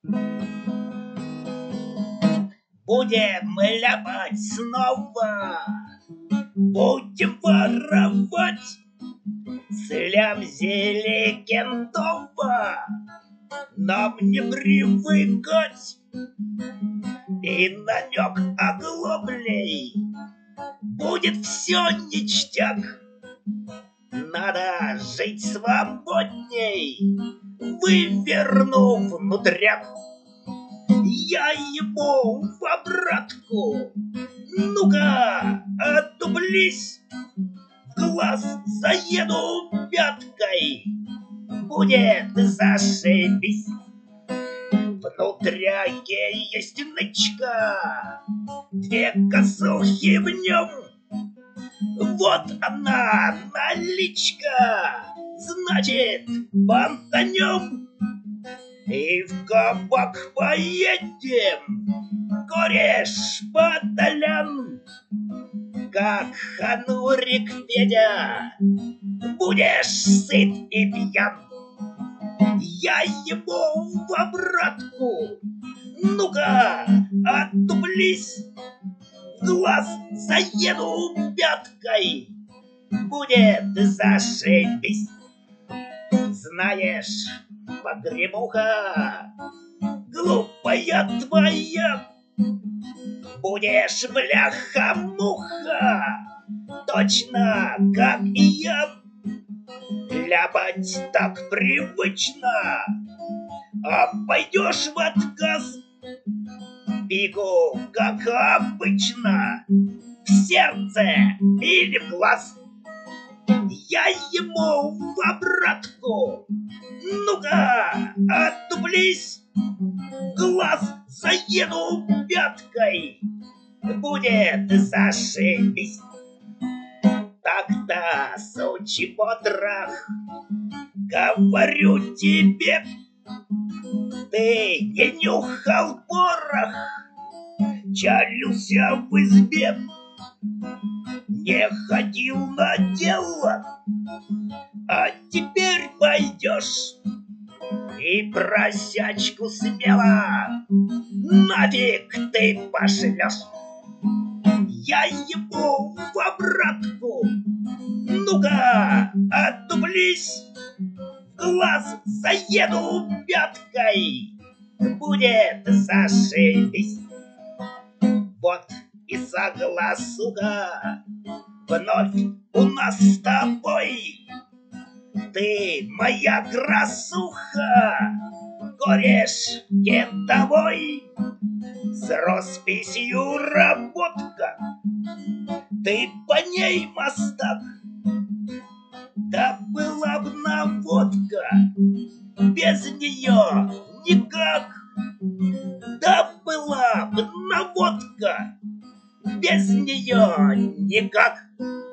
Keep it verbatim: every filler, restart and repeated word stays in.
Будем ляпать снова, будем воровать слям-зеле Кентова. Нам не привыкать, и намек оглоблей будет все ништяк. Надо жить свободней, вывернув внутряк. Я ему в обратку, ну-ка, отдублись, в глаз заеду пяткой, будет зашибись. Внутряке есть нычка, две косухи в нем. Вот она, наличка, значит, бантанем. И в кабак поедем, кореш Баталян. Как Ханурик Федя, будешь сыт и пьян. Я ему в обратку, ну-ка, отдублись, в глаз заеду пяткой, будет зашибись. Знаешь, погремуха, глупая твоя, будешь бляха-муха, точно как и я. Ляпать так привычно, а пойдешь в отказ, пику, как обычно, в сердце или в глаз. Я ему в обратку, ну-ка, отдублись, в глаз заеду пяткой, будет зашибись. Так-то, сучий потрох, говорю тебе, ты не нюхал порох, чалился в избе, не ходил на дело, а теперь пойдешь и просячку смело нафиг ты пошлешь. Я ему в обратку, ну-ка, отдублись, в глаз заеду пяткой, будет зашибись. Вот и согласуха вновь у нас с тобой. Ты моя красуха, кореш кентовой, с росписью работка, ты по ней мастак. Да была б наводка, без нее никак. Да была б наводка, без нее никак.